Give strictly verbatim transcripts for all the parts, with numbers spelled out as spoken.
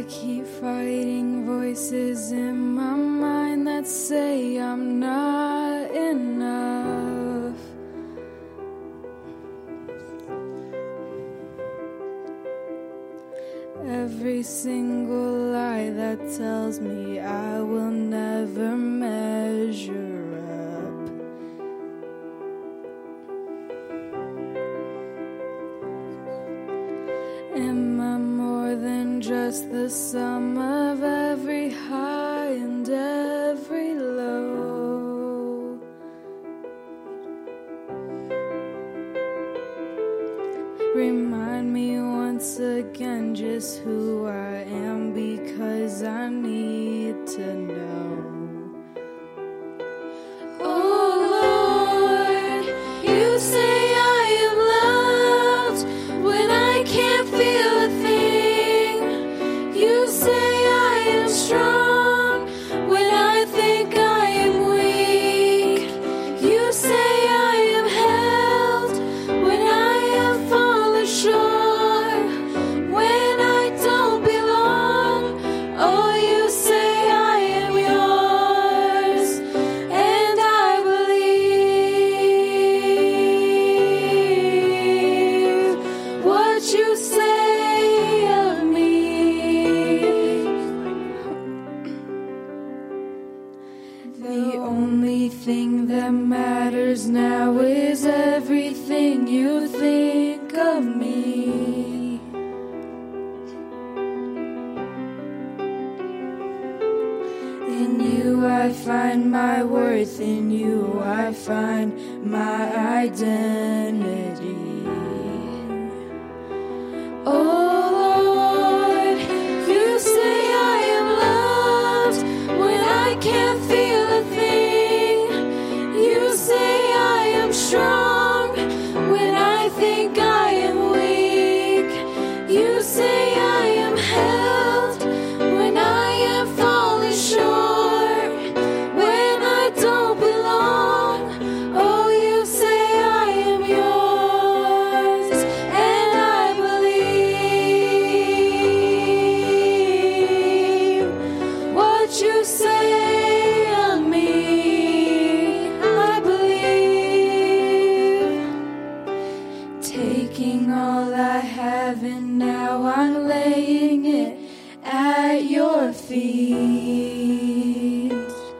keep fighting voices in my mind that say I'm not enough. Every single lie that tells me I will never measure up. Am I more than just the sum of every high and every low? Remind me once again just who I am, because I need to know. Oh Lord, you say I am loved when I can't feel a thing. You say I am strong when I think I am weak. You say I am held when I am fallen short, when I don't belong. Oh, you say I am yours, and I believe what you say of me. The only thing that matters now is everything you think of me. In you I find my worth, in you I find my identity. Oh Lord, you say I am loved when I can't feel a thing. You say I am strong when I think I am weak. You say I am held when I am falling short, when I don't belong. Oh, you say I am yours, and I believe what you say of me. I believe. Taking all I have and now I'm laying it at your feet.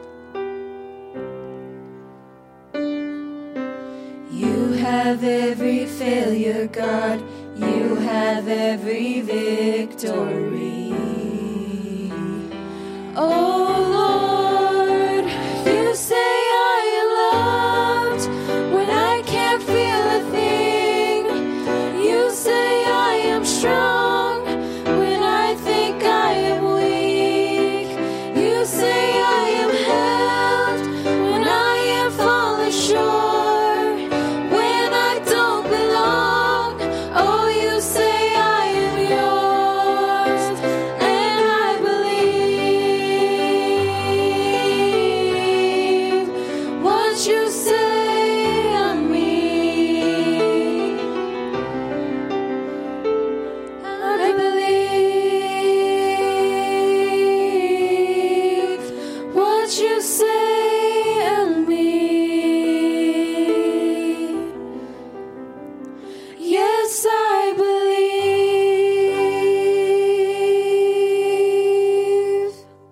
You have every failure, God. You have every victory. Oh,